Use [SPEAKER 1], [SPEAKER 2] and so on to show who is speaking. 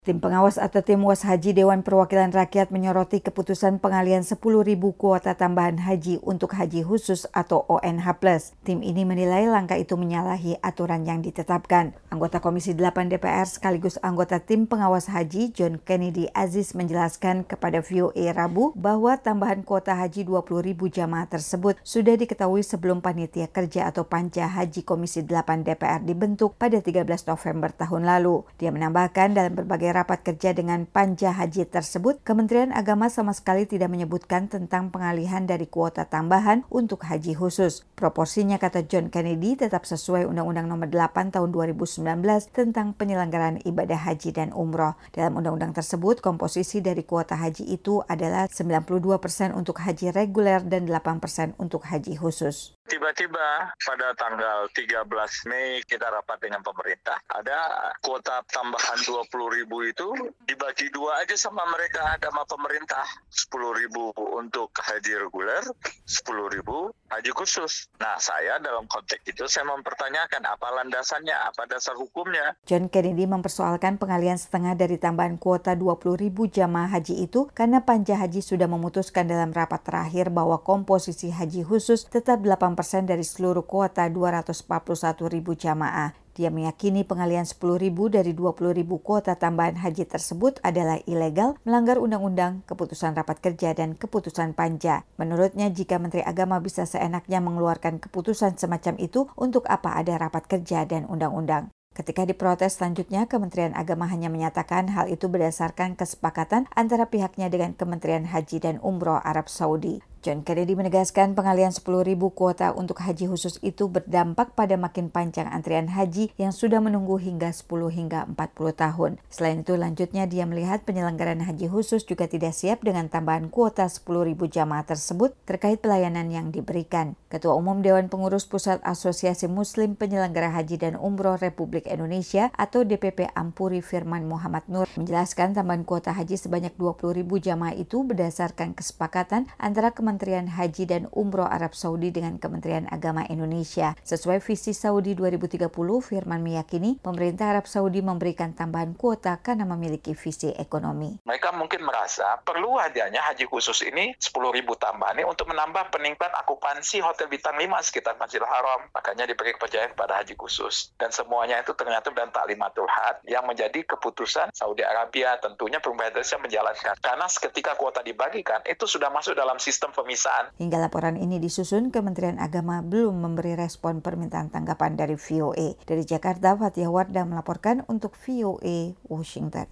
[SPEAKER 1] Tim pengawas atau tim Was Haji Dewan Perwakilan Rakyat menyoroti keputusan pengalihan 10.000 kuota tambahan haji untuk haji khusus atau ONH+. Tim ini menilai langkah itu menyalahi aturan yang ditetapkan. Anggota Komisi 8 DPR sekaligus anggota tim pengawas haji John Kennedy Aziz menjelaskan kepada VOA Rabu bahwa tambahan kuota haji 20.000 jamaah tersebut sudah diketahui sebelum panitia kerja atau Panja Haji Komisi 8 DPR dibentuk pada 13 November tahun lalu. Dia menambahkan dalam berbagai rapat kerja dengan Panja Haji tersebut, Kementerian Agama sama sekali tidak menyebutkan tentang pengalihan dari kuota tambahan untuk haji khusus. Proporsinya, kata John Kennedy, tetap sesuai Undang-Undang Nomor 8 Tahun 2019 tentang penyelenggaraan ibadah haji dan umroh. Dalam undang-undang tersebut, komposisi dari kuota haji itu adalah 92% untuk haji reguler dan 8% untuk haji khusus.
[SPEAKER 2] Tiba-tiba pada tanggal 13 Mei kita rapat dengan pemerintah, ada kuota tambahan 20.000 itu dibagi dua aja sama mereka, sama pemerintah. 10.000 untuk haji reguler, 10.000 haji khusus. Nah, saya dalam konteks itu saya mempertanyakan apa landasannya, apa dasar hukumnya.
[SPEAKER 1] John Kennedy mempersoalkan pengalihan setengah dari tambahan kuota 20.000 jamaah haji itu karena Panja Haji sudah memutuskan dalam rapat terakhir bahwa komposisi haji khusus tetap 8% dari seluruh kuota 241.000 jamaah. Dia meyakini pengalihan 10.000 dari 20.000 kuota tambahan haji tersebut adalah ilegal, melanggar undang-undang, keputusan rapat kerja, dan keputusan Panja. Menurutnya, jika Menteri Agama bisa seenaknya mengeluarkan keputusan semacam itu, untuk apa ada rapat kerja dan undang-undang? Ketika diprotes selanjutnya, Kementerian Agama hanya menyatakan hal itu berdasarkan kesepakatan antara pihaknya dengan Kementerian Haji dan Umroh Arab Saudi. John Kennedy menegaskan pengalihan 10.000 kuota untuk haji khusus itu berdampak pada makin panjang antrian haji yang sudah menunggu hingga 10 hingga 40 tahun. Selain itu, lanjutnya dia melihat penyelenggaraan haji khusus juga tidak siap dengan tambahan kuota 10.000 jamaah tersebut terkait pelayanan yang diberikan. Ketua Umum Dewan Pengurus Pusat Asosiasi Muslim Penyelenggara Haji dan Umroh Republik Indonesia atau DPP Ampuri Firman Muhammad Nur menjelaskan tambahan kuota haji sebanyak 20.000 jamaah itu berdasarkan kesepakatan antara Kementerian Haji dan Umroh Arab Saudi dengan Kementerian Agama Indonesia. Sesuai visi Saudi 2030, Firman meyakini pemerintah Arab Saudi memberikan tambahan kuota karena memiliki visi ekonomi.
[SPEAKER 2] Mereka mungkin merasa perlu adanya haji khusus ini 10.000 tambahan ini untuk menambah peningkatan akupansi Hotel Bintang 5 sekitar Masjidil Haram. Makanya diberi kepercayaan pada haji khusus. Dan semuanya itu ternyata dan Taklimatul Had yang menjadi keputusan Saudi Arabia. Tentunya pemerintah Indonesia menjalankan. Karena ketika kuota dibagikan, itu sudah masuk dalam sistem pemisahan.
[SPEAKER 1] Hingga laporan ini disusun, Kementerian Agama belum memberi respon permintaan tanggapan dari VOA. Dari Jakarta, Fathia Wardah melaporkan untuk VOA Washington.